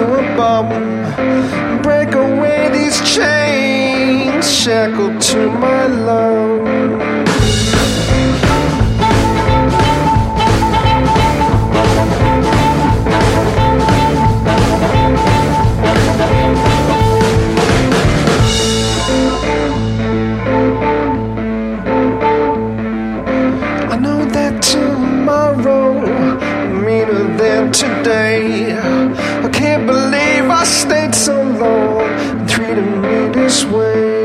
a bomb. Break away these chains shackled to my love. I know that tomorrow meaner than today. I can't believe I stayed so long and treated me this way.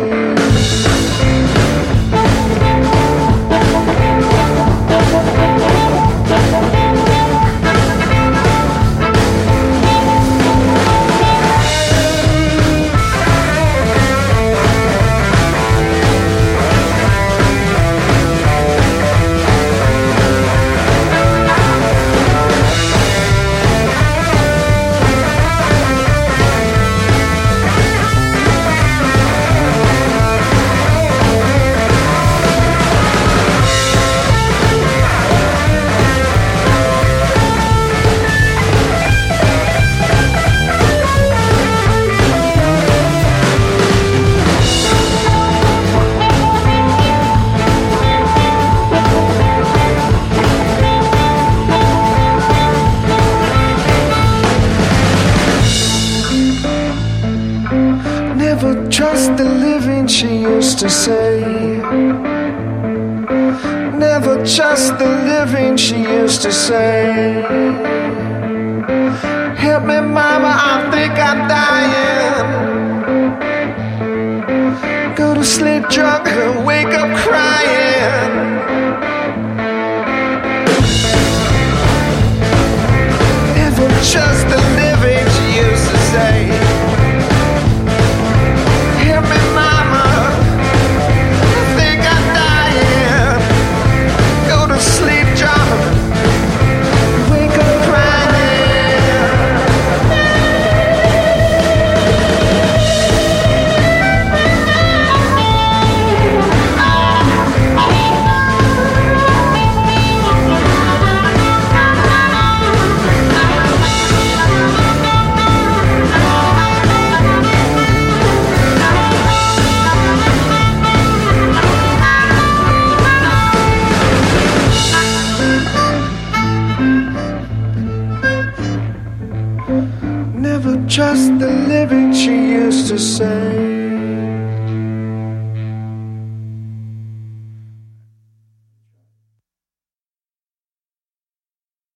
Never trust the living, she used to say. Never trust the living, she used to say. Help me, mama, I think I'm dying. Go to sleep drunk and wake up crying. Never trust the living, she used to say. Never trust the living, she used to say.